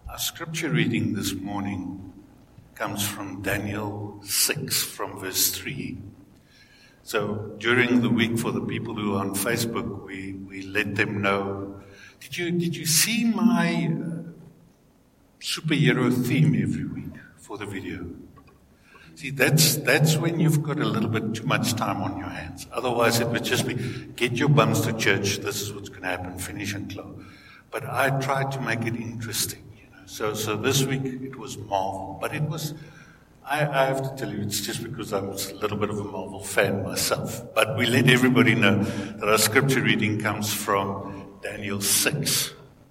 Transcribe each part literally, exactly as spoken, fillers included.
Our scripture reading this morning comes from Daniel six, from verse three. So during the week, for the people who are on Facebook, we, we let them know, did you did you see my uh, superhero theme every week for the video? See, that's that's when you've got a little bit too much time on your hands. Otherwise, it would just be, get your bums to church, this is what's going to happen, finish and close. But I tried to make it interesting. So, so this week it was Marvel, but it was, I, I have to tell you, it's just because I'm a little bit of a Marvel fan myself. But we let everybody know that our scripture reading comes from Daniel six.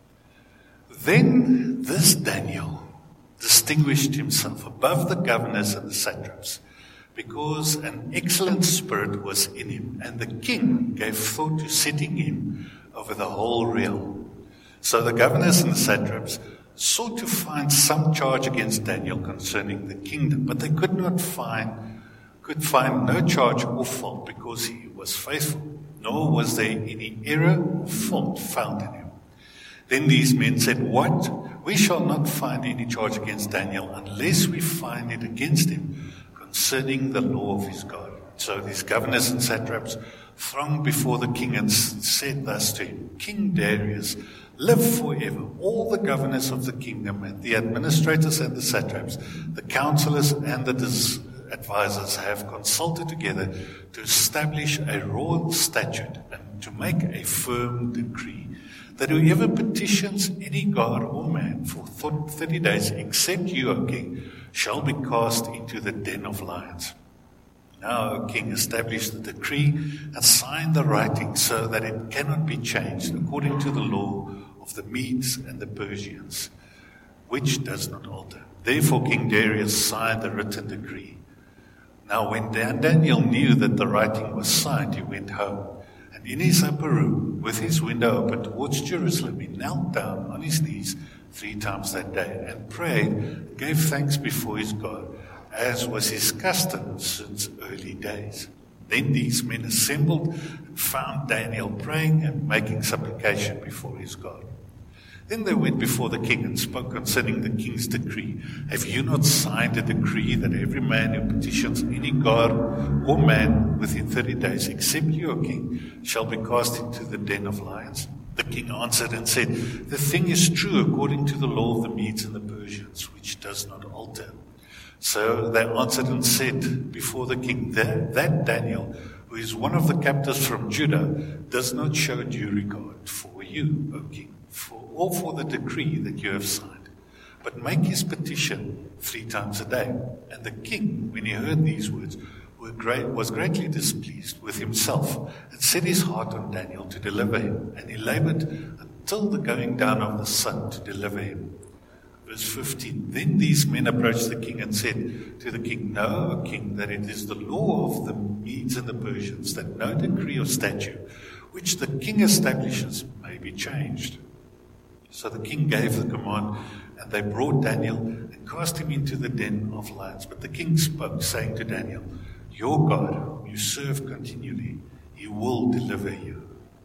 Then this Daniel distinguished himself above the governors and the satraps, because an excellent spirit was in him, and the king gave thought to setting him over the whole realm. So the governors and the satraps sought to find some charge against Daniel concerning the kingdom, but they could not find, could find no charge or fault, because he was faithful, nor was there any error or fault found in him. Then these men said, "What? We shall not find any charge against Daniel unless we find it against him concerning the law of his God." So these governors and satraps thronged before the king and said thus to him, "King Darius, live forever. All the governors of the kingdom and the administrators and the satraps, the counselors and the dis- advisors have consulted together to establish a royal statute and to make a firm decree that whoever petitions any god or man for thirty days, except you, O king, shall be cast into the den of lions. Now, O king, establish the decree and sign the writing so that it cannot be changed according to the law of the Medes and the Persians, which does not alter." Therefore King Darius signed the written decree. Now when Dan- Daniel knew that the writing was signed, he went home, and in his upper room, with his window open towards Jerusalem, he knelt down on his knees three times that day, and prayed, and gave thanks before his God, as was his custom since early days. Then these men assembled and found Daniel praying and making supplication before his God. Then they went before the king and spoke concerning the king's decree. "Have you not signed a decree that every man who petitions any god or man within thirty days, except you, O king, shall be cast into the den of lions?" The king answered and said, "The thing is true according to the law of the Medes and the Persians, which does not alter." So they answered and said before the king, that, that Daniel, who is one of the captives from Judah, does not show due regard for you, O king, for, or for the decree that you have signed, but make his petition three times a day. And the king, when he heard these words, were great, was greatly displeased with himself, and set his heart on Daniel to deliver him. And he labored until the going down of the sun to deliver him. Verse fifteen, then these men approached the king and said to the king, "Know, O king, that it is the law of the Medes and the Persians that no decree or statute which the king establishes may be changed." So the king gave the command, and they brought Daniel and cast him into the den of lions. But the king spoke, saying to Daniel, "Your God, whom you serve continually, he will deliver you."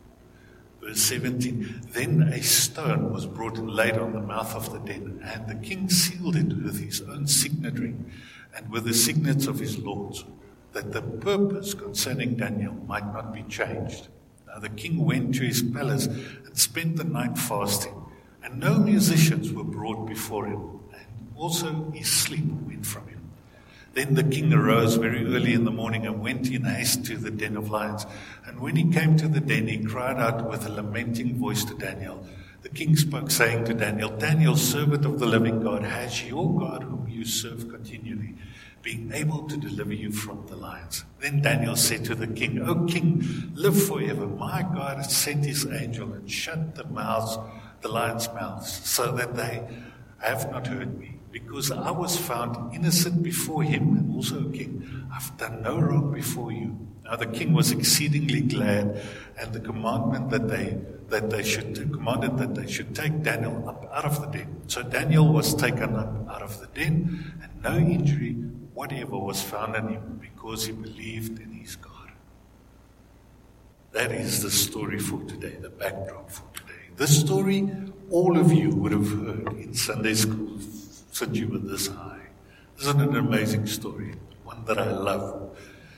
Verse seventeen, then a stone was brought and laid on the mouth of the den, and the king sealed it with his own signet ring and with the signets of his lords, that the purpose concerning Daniel might not be changed. Now the king went to his palace and spent the night fasting, and no musicians were brought before him, and also his sleep went from him. Then the king arose very early in the morning and went in haste to the den of lions. And when he came to the den, he cried out with a lamenting voice to Daniel. The king spoke, saying to Daniel, "Daniel, servant of the living God, has your God, whom you serve continually, been able to deliver you from the lions?" Then Daniel said to the king, "O king, live forever. My God has sent his angel and shut the mouths, the lions' mouths, so that they have not hurt me, because I was found innocent before him, and also, O king, I've done no wrong before you." Now the king was exceedingly glad, and the commandment that they that they should commanded that they should take Daniel up out of the den. So Daniel was taken up out of the den, and no injury whatever was found in him, because he believed in his God. That is the story for today, the backdrop for today. This story all of you would have heard in Sunday school since you were this high. Isn't it an amazing story? One that I love.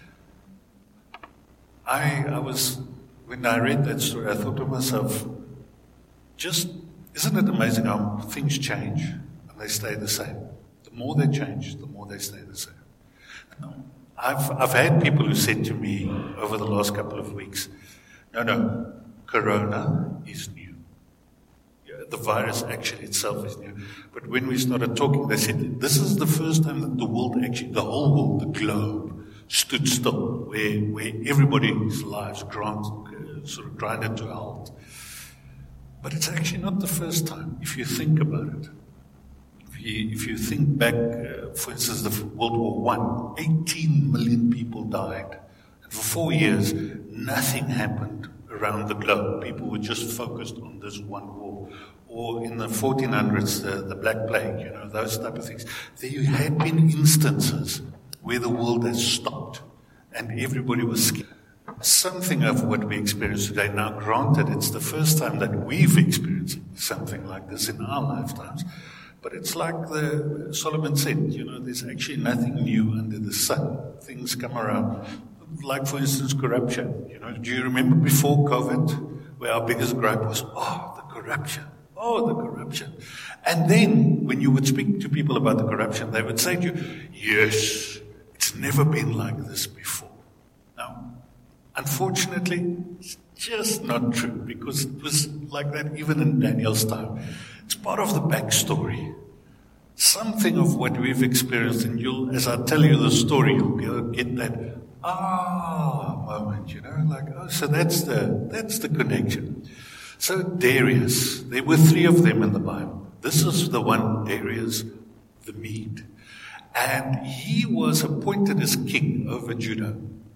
I, I was, when I read that story, I thought to myself, just, isn't it amazing how things change and they stay the same? The more they change, the more they stay the same. I've, I've had people who said to me over the last couple of weeks, no, no, Corona is new. Yeah, the virus actually itself is new. But when we started talking, they said, this is the first time that the world actually, the whole world, the globe, stood still, where, where everybody's lives grant, uh, sort of grinded to a halt. But it's actually not the first time, if you think about it. If you, if you think back, uh, for instance, the World War One, eighteen million people died. And for four years, nothing happened around the globe. People were just focused on this one war. Or in the fourteen hundreds, the, the Black Plague, you know, those type of things. There had been instances where the world has stopped and everybody was scared. Something of what we experience today. Now, granted, it's the first time that we've experienced something like this in our lifetimes. But it's like the Solomon said, you know, there's actually nothing new under the sun. Things come around. Like, for instance, corruption. You know, do you remember before COVID, where our biggest gripe was, oh, the corruption. Oh, the corruption. And then, when you would speak to people about the corruption, they would say to you, yes, it's never been like this before. Now, unfortunately, it's just not true, because it was like that even in Daniel's time. It's part of the backstory. Something of what we've experienced, and you'll, as I tell you the story, you'll get that ah moment, you know, like, oh, so that's the that's the connection. So Darius, there were three of them in the Bible. This is the one, Darius the Mede. And he was appointed as king over Judah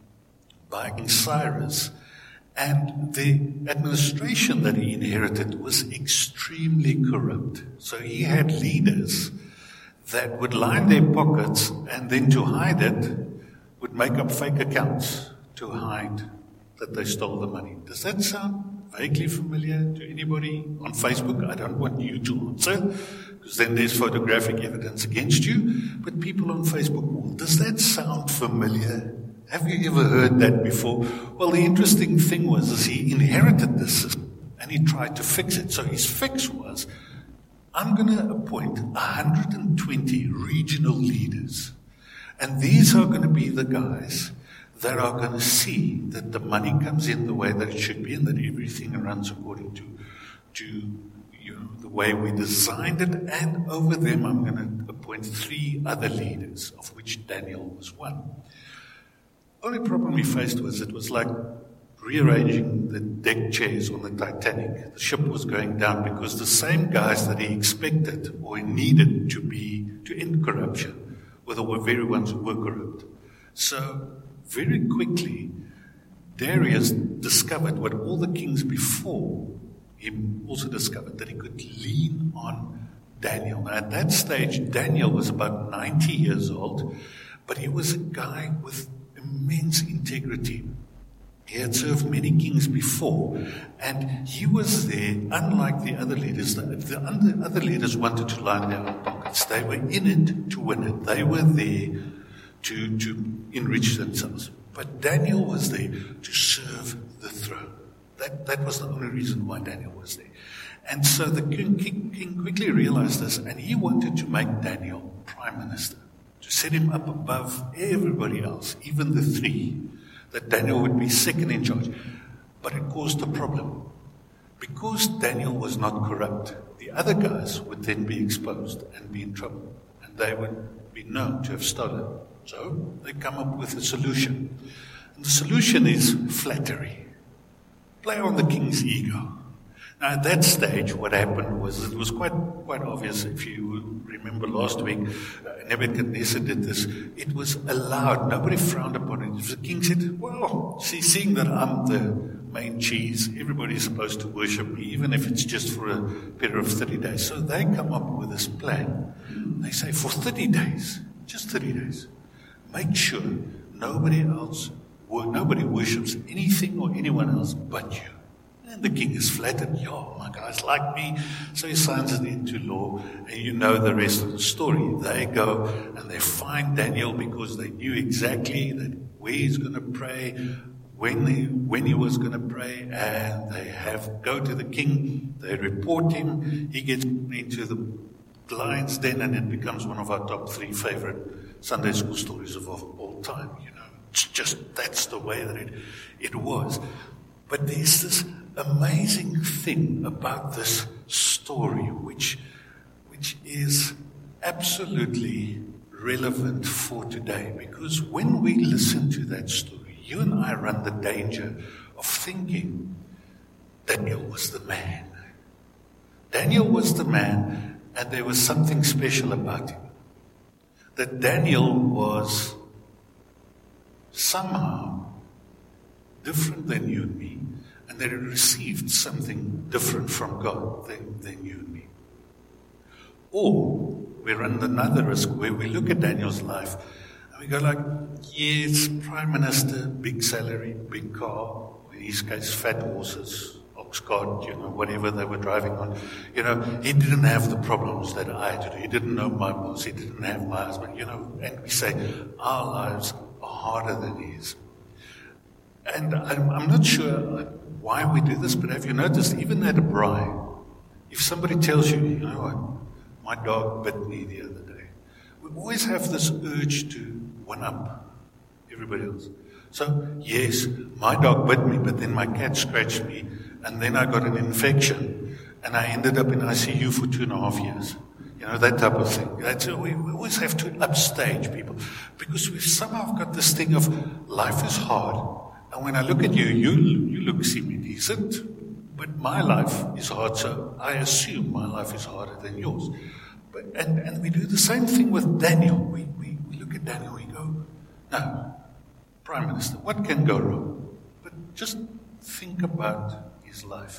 by King Cyrus. And the administration that he inherited was extremely corrupt. So he had leaders that would line their pockets and then to hide it would make up fake accounts to hide that they stole the money. Does that sound vaguely familiar to anybody on Facebook? I don't want you to answer, because then there's photographic evidence against you. But people on Facebook, well, does that sound familiar? Have you ever heard that before? Well, the interesting thing was is he inherited this system and he tried to fix it. So his fix was, I'm going to appoint one hundred twenty regional leaders. And these are going to be the guys that are going to see that the money comes in the way that it should be and that everything runs according to, to you know, the way we designed it. And over them, I'm going to appoint three other leaders, of which Daniel was one. Only problem we faced was it was like rearranging the deck chairs on the Titanic. The ship was going down because the same guys that he expected or needed to be to end corruption were the very ones who were corrupt. So very quickly, Darius discovered what all the kings before him also discovered, that he could lean on Daniel. Now, at that stage, Daniel was about ninety years old, but he was a guy with immense integrity. He had served many kings before, and he was there, unlike the other leaders. The, the other leaders wanted to line their own pockets. They were in it to win it. They were there to, to enrich themselves. But Daniel was there to serve the throne. That, that was the only reason why Daniel was there. And so the king, king, king quickly realized this, and he wanted to make Daniel prime minister, to set him up above everybody else, even the three, that Daniel would be second in charge. But it caused a problem. Because Daniel was not corrupt, the other guys would then be exposed and be in trouble. And they would be known to have stolen. So they come up with a solution. And the solution is flattery. Play on the king's ego. Now, at that stage, what happened was, it was quite quite obvious. If you remember last week, uh, Nebuchadnezzar did this. It was allowed. Nobody frowned upon it. The king said, well, see, seeing that I'm the main cheese, everybody's supposed to worship me, even if it's just for a period of thirty days. So they come up with this plan. They say, for thirty days, just thirty days, make sure nobody else, nobody worships anything or anyone else but you. And the king is flattered. Yeah, my guys like me. So he signs it into law. And you know the rest of the story. They go and they find Daniel because they knew exactly that where he's going to pray, when he, when he was going to pray. And they have go to the king. They report him. He gets into the lion's den, and it becomes one of our top three favorite Sunday school stories of all time. You know, it's just, that's the way that it, it was. But there's this amazing thing about this story, which, which is absolutely relevant for today. Because when we listen to that story, you and I run the danger of thinking Daniel was the man. Daniel was the man, and there was something special about him. That Daniel was somehow different than you and me, and that he received something different from God than, than you and me. Or we run another risk where we look at Daniel's life and we go like, yes, prime minister, big salary, big car, in his case, fat horses, ox cart, you know, whatever they were driving on. You know, he didn't have the problems that I did. He didn't know my boss. He didn't have my husband, you know, and we say our lives are harder than his. And I'm, I'm not sure why we do this, but have you noticed, even at a braai, if somebody tells you, you know what, my dog bit me the other day, we always have this urge to one-up everybody else. So, yes, my dog bit me, but then my cat scratched me, and then I got an infection, and I ended up in I C U for two and a half years. You know, that type of thing. That's, we, we always have to upstage people, because we've somehow got this thing of life is hard. And when I look at you, you you look semi-decent, but my life is hard, so I assume my life is harder than yours. But and, and we do the same thing with Daniel. We, we, we look at Daniel, we go, no, Prime Minister, what can go wrong? But just think about his life.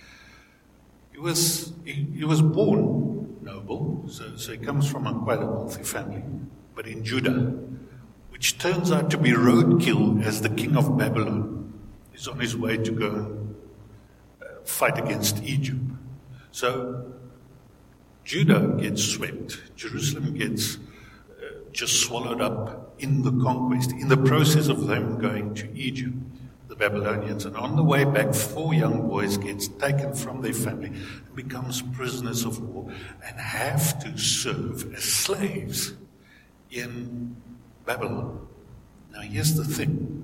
He was he, he was born noble, so, so he comes from a quite a wealthy family, but in Judah, which turns out to be roadkill, as the king of Babylon is on his way to go and uh, fight against Egypt. So Judah gets swept. Jerusalem gets uh, just swallowed up in the conquest, in the process of them going to Egypt, the Babylonians. And on the way back, four young boys gets taken from their family and becomes prisoners of war and have to serve as slaves in Babylon. Now here's the thing.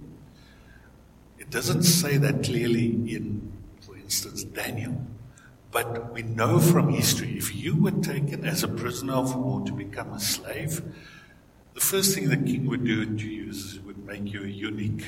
It doesn't say that clearly in, for instance, Daniel. But we know from history, if you were taken as a prisoner of war to become a slave, the first thing the king would do to you is would make you a eunuch.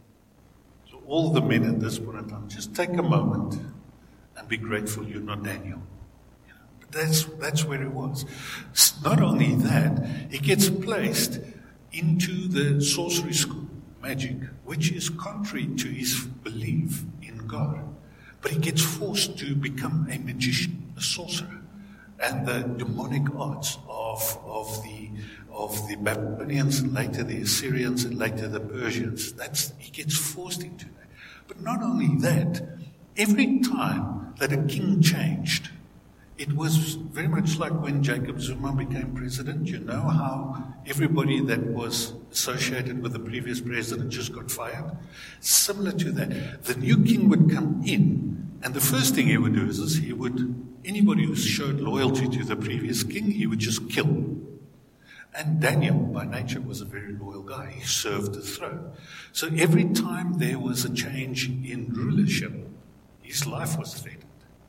So all the men at this point in time, just take a moment and be grateful you're not Daniel. You know, but that's, that's where he was. Not only that, he gets placed into the sorcery school, magic, which is contrary to his belief in God. But he gets forced to become a magician, a sorcerer, and the demonic arts of, of the of the Babylonians, and later the Assyrians, and later the Persians. That's he gets forced into that. But not only that, every time that a king changed, it was very much like when Jacob Zuma became president. You know how everybody that was associated with the previous president just got fired? Similar to that. The new king would come in, and the first thing he would do is, is he would, anybody who showed loyalty to the previous king, he would just kill. And Daniel, by nature, was a very loyal guy. He served the throne. So every time there was a change in rulership, his life was threatened.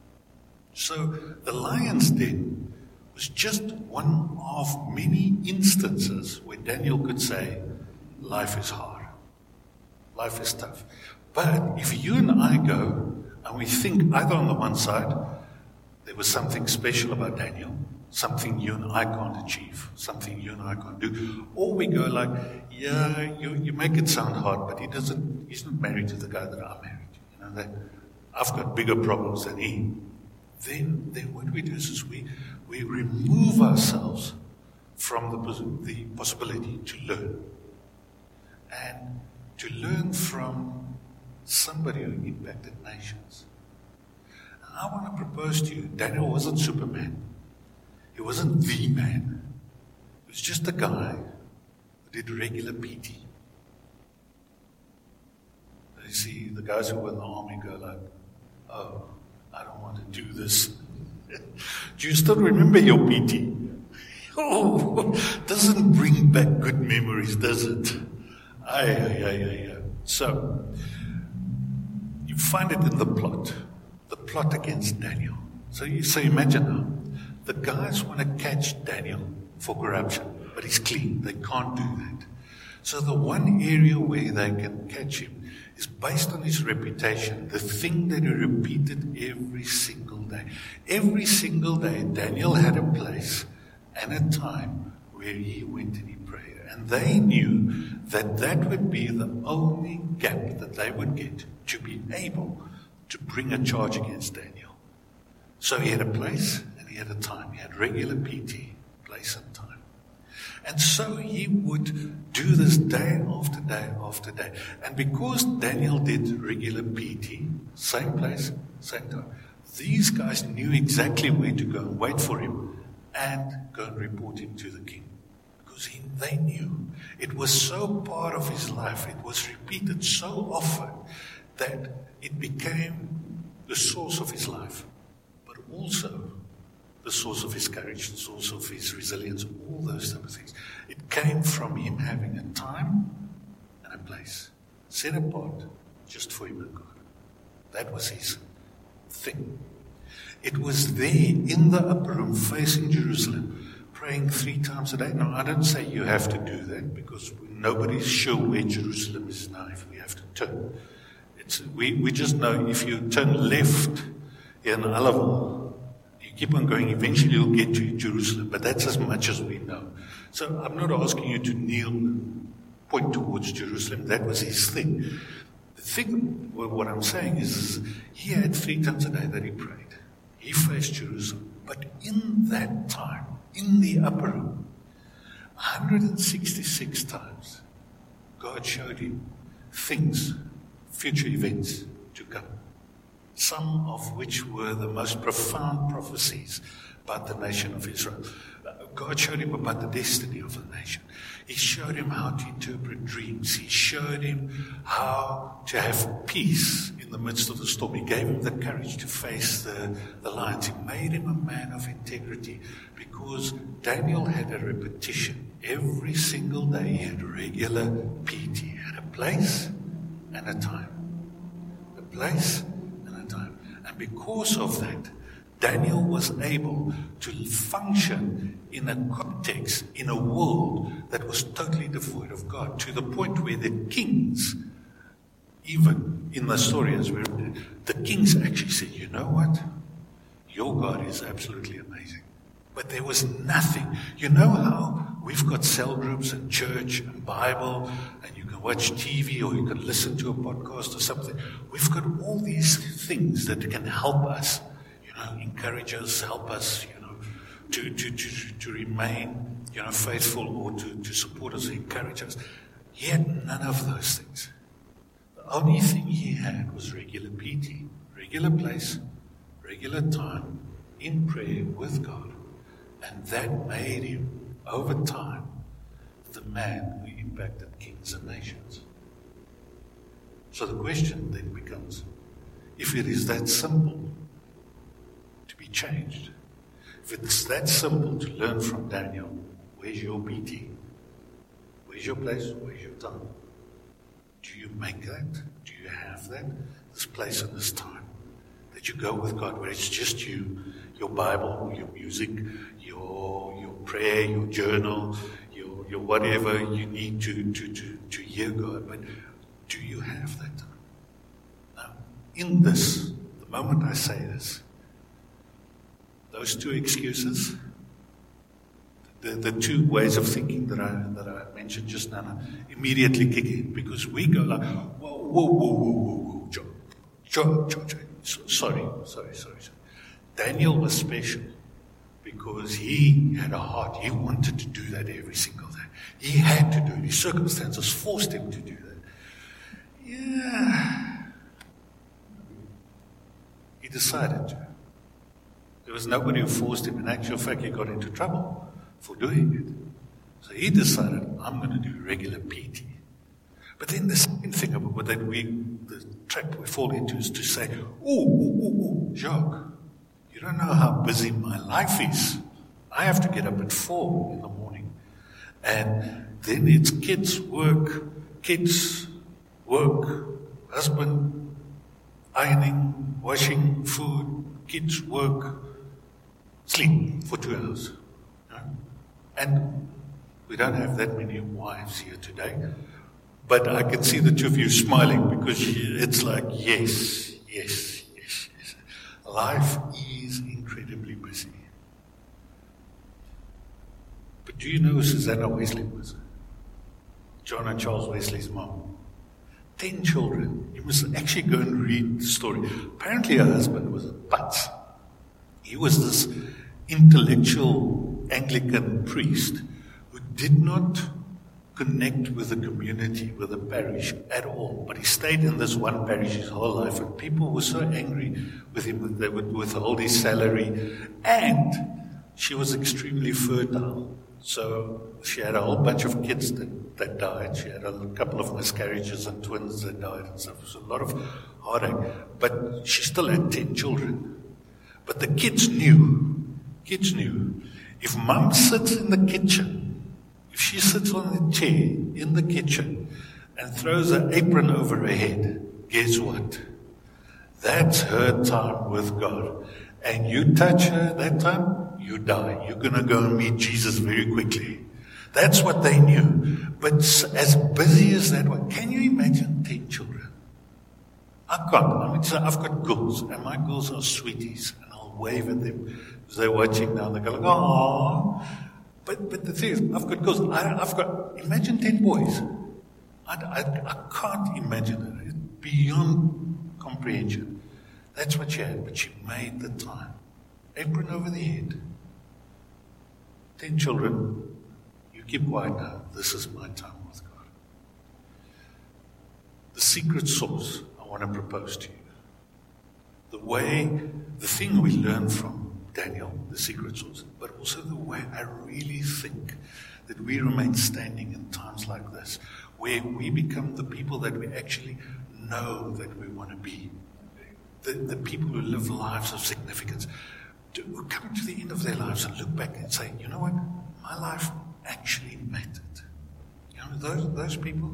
So the lion's den was just one of many instances where Daniel could say, life is hard. Life is tough. But if you and I go and we think either on the one side, there was something special about Daniel, something you and I can't achieve, something you and I can't do, or we go like, yeah, you, you make it sound hard, but he doesn't, he's not married to the guy that I'm married to. You know, that I've got bigger problems than he. Then, then what we do is, is we, we remove ourselves from the, the possibility to learn. And to learn from somebody who impacted nations. I want to propose to you, Daniel wasn't Superman. He wasn't the man. He was just a guy who did regular P T. You see, the guys who were in the army go like, oh, I don't want to do this. Do you still remember your P T? Oh, doesn't bring back good memories, does it? Aye, aye, aye, aye. So, you find it in the plot. The plot against Daniel. So you so imagine now, the guys want to catch Daniel for corruption, but he's clean. They can't do that. So the one area where they can catch him is based on his reputation, the thing that he repeated every single day. Every single day, Daniel had a place and a time where he went and he prayed. And they knew that that would be the only gap that they would get to be able to bring a charge against Daniel. So he had a place and he had a time. He had regular P T, place and time. And so he would do this day after day after day. And because Daniel did regular P T, same place, same time, these guys knew exactly where to go and wait for him and go and report him to the king. Because he, they knew. It was so part of his life, it was repeated so often that it became the source of his life, but also the source of his courage, the source of his resilience, all those type of things. It came from him having a time and a place set apart just for him and God. That was his thing. It was there in the upper room facing Jerusalem, praying three times a day. Now, I don't say you have to do that because nobody's sure where Jerusalem is now if we have to turn. It's, we, we just know if you turn left in Alaval, you keep on going, eventually you'll get to Jerusalem. But that's as much as we know. So I'm not asking you to kneel, point towards Jerusalem. That was his thing. The thing, well, what I'm saying is, is he had three times a day that he prayed. He faced Jerusalem. But in that time, in the upper room, one hundred sixty-six times, God showed him things, future events to come. Some of which were the most profound prophecies about the nation of Israel. God showed him about the destiny of the nation. He showed him how to interpret dreams. He showed him how to have peace in the midst of the storm. He gave him the courage to face the, the lions. He made him a man of integrity because Daniel had a repetition. Every single day he had regular P T. He had a place and a time. A place and a time. And because of that, Daniel was able to function in a context, in a world that was totally devoid of God, to the point where the kings, even in the story as we read, the kings actually said, you know what? Your God is absolutely amazing. But there was nothing. You know how we've got cell groups and church and Bible, and you can watch T V or you can listen to a podcast or something. We've got all these things that can help us. Encourage us, help us, you know, to, to, to, to remain, you know, faithful or to, to support us, encourage us. He had none of those things. The only thing he had was regular P T, regular place, regular time, in prayer with God. And that made him, over time, the man who impacted kings and nations. So the question then becomes, if it is that simple be changed. If it's that simple to learn from Daniel, where's your P T? Where's your place? Where's your time? Do you make that? Do you have that? This place and this time that you go with God, where it's just you, your Bible, your music, your your prayer, your journal, your your whatever you need to to to, to hear God. But do you have that time? Now, in this, the moment I say this, those two excuses, the, the two ways of thinking that I that I mentioned just now, immediately kick in because we go like, whoa, whoa, whoa, whoa, whoa, whoa, Joe, Joe, Joe, Joe. So, sorry, sorry, sorry, sorry. Daniel was special because he had a heart. He wanted to do that every single day. He had to do it. His circumstances forced him to do that. Yeah, he decided to. There was nobody who forced him. In actual fact, he got into trouble for doing it. So he decided, I'm going to do regular P T. But then the second thing about that we, the trap we fall into is to say, oh, oh, oh, oh, Jacques, you don't know how busy my life is. I have to get up at four in the morning. And then it's kids, work, kids, work, husband, ironing, washing, food, kids, work, sleep for two hours. You know? And we don't have that many wives here today. But I can see the two of you smiling because it's like, yes, yes, yes, yes. Life is incredibly busy. But do you know who Susanna Wesley was? John and Charles Wesley's mom. Ten children. You must actually go and read the story. Apparently her husband was a putz. He was this intellectual Anglican priest who did not connect with the community, with the parish at all. But he stayed in this one parish his whole life, and people were so angry with him that they would withhold his salary. And she was extremely fertile. So she had a whole bunch of kids that, that died. She had a couple of miscarriages and twins that died and stuff. It was a lot of heartache. But she still had ten children. But the kids knew, kids knew, if mum sits in the kitchen, if she sits on the chair in the kitchen and throws an apron over her head, guess what? That's her time with God. And you touch her that time, you die. You're going to go and meet Jesus very quickly. That's what they knew. But as busy as that was, can you imagine ten children? I can't. I mean, so I've got girls, and my girls are sweeties, and I'll wave at them as they're watching now. They go like, oh. But but the thing is, I've got girls. I, I've got, imagine ten boys. I, I, I can't imagine it. It's beyond comprehension. That's what she had, but she made the time. Apron over the head. Ten children. You keep quiet now. This is my time with God. The secret sauce I want to propose to you. The way, the thing we learn from Daniel, the secret sauce, but also the way I really think that we remain standing in times like this, where we become the people that we actually know that we want to be. The, the people who live lives of significance, to, who come to the end of their lives and look back and say, you know what, my life actually mattered. You know, those, those people,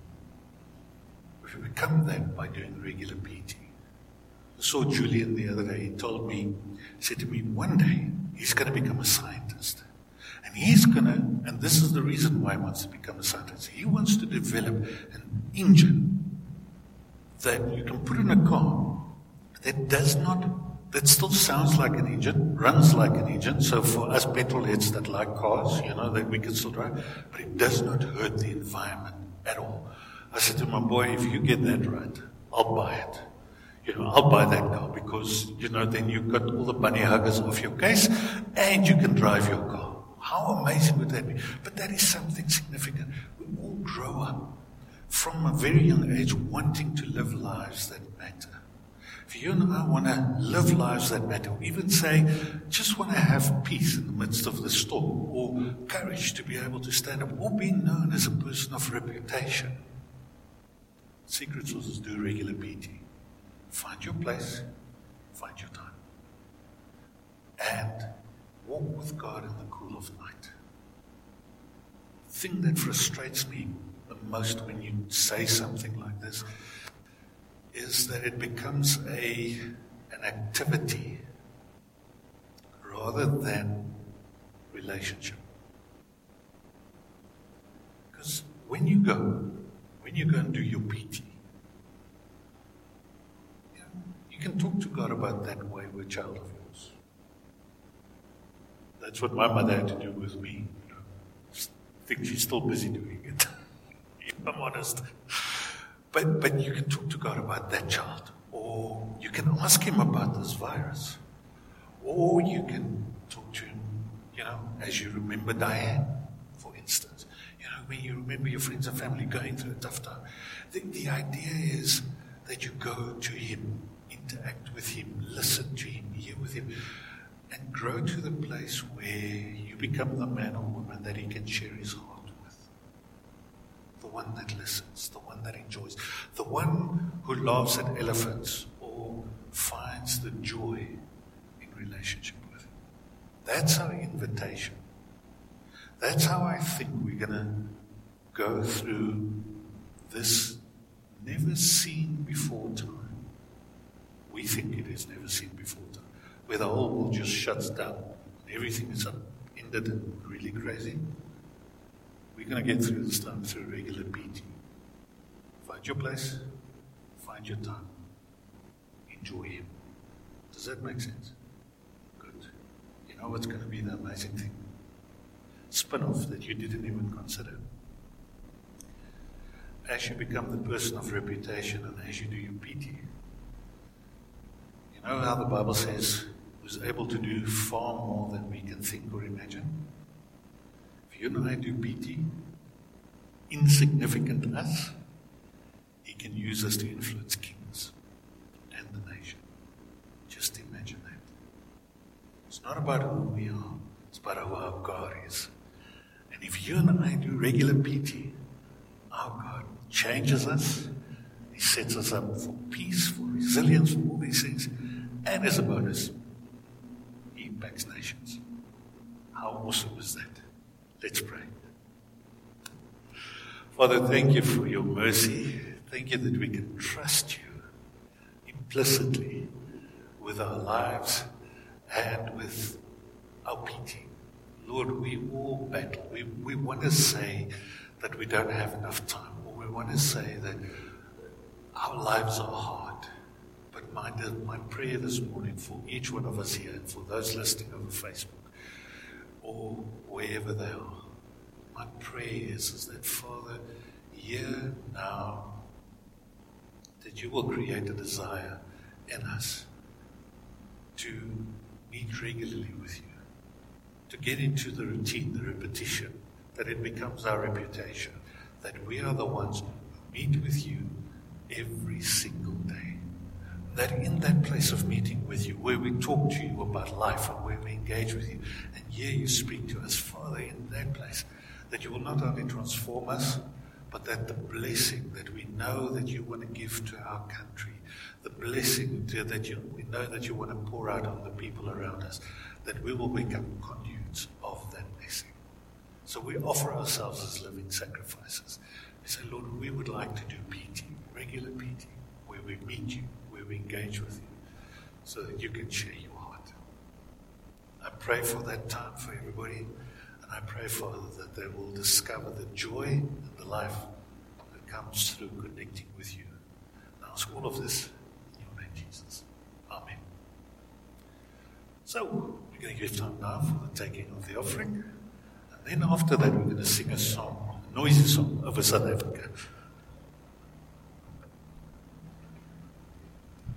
we become that by doing regular P T. I saw Julian the other day. He told me, he said to me, one day he's going to become a scientist. And he's going to, and this is the reason why he wants to become a scientist. He wants to develop an engine that you can put in a car that does not, that still sounds like an engine, runs like an engine. So for us petrol heads that like cars, you know, that we can still drive, but it does not hurt the environment at all. I said to my boy, if you get that right, I'll buy it. You know, I'll buy that car because, you know, then you've got all the bunny huggers off your case and you can drive your car. How amazing would that be? But that is something significant. We all grow up from a very young age wanting to live lives that matter. If you and I want to live lives that matter, or even say, just want to have peace in the midst of the storm, or courage to be able to stand up, or be known as a person of reputation. Secret sources do regular P T. Find your place, find your time, and walk with God in the cool of night. The thing that frustrates me the most when you say something like this is that it becomes a an activity rather than relationship. Because when you go, when you go and do your P T, you know, you can talk to God about that wayward child of yours. That's what my mother had to do with me. You know, I think she's still busy doing it, if I'm honest. But but you can talk to God about that child. Or you can ask him about this virus. Or you can talk to him, you know, as you remember Diane, for instance. You know, when you remember your friends and family going through a tough time. The, the idea is that you go to him, interact with him, listen to him, hear with him. and grow to the place where you become the man or woman that he can share his heart with. The one that listens, the one that enjoys, the one who laughs at elephants or finds the joy in relationship with him. That's our invitation. That's how I think we're going to go through this never seen before time. We think it is never seen before time, where the whole world just shuts down and everything is ended and really crazy. We're going to get through this time through regular P T. Find your place, find your time, enjoy him. Does that make sense? Good. You know what's going to be the amazing thing? Spin-off that you didn't even consider. As you become the person of reputation and as you do your P T, you know how the Bible says, who's able to do far more than we can think or imagine? If you and I do P T, insignificant us, he can use us to influence kings and the nation. Just imagine that. It's not about who we are, it's about who our God is. And if you and I do regular P T, our God changes us. He sets us up for peace, for resilience, for all these things. And as a bonus, he impacts nations. How awesome is that? Let's pray. Father, thank you for your mercy. Thank you that we can trust you implicitly with our lives and with our P T. Lord, we all battle. We, we want to say that we don't have enough time, or we want to say that our lives are hard. But my, my prayer this morning for each one of us here, and for those listening over Facebook, or wherever they are, my prayer is, is that, Father, here now, that you will create a desire in us to meet regularly with you, to get into the routine, the repetition, that it becomes our reputation, that we are the ones who meet with you every single day. That in that place of meeting with you, where we talk to you about life and where we engage with you, and here you speak to us, Father, in that place, that you will not only transform us, but that the blessing that we know that you want to give to our country, the blessing to, that you, we know that you want to pour out on the people around us, that we will become conduits of that blessing. So we offer ourselves as living sacrifices. We say, Lord, we would like to do P T, regular P T, where we meet you, where we engage with you, so that you can share your heart. I pray for that time for everybody, and I pray, Father, that they will discover the joy and the life that comes through connecting with you. And I ask all of this in your name, Jesus. Amen. So, we're going to give time now for the taking of the offering. And then after that, we're going to sing a song, a noisy song over South Africa.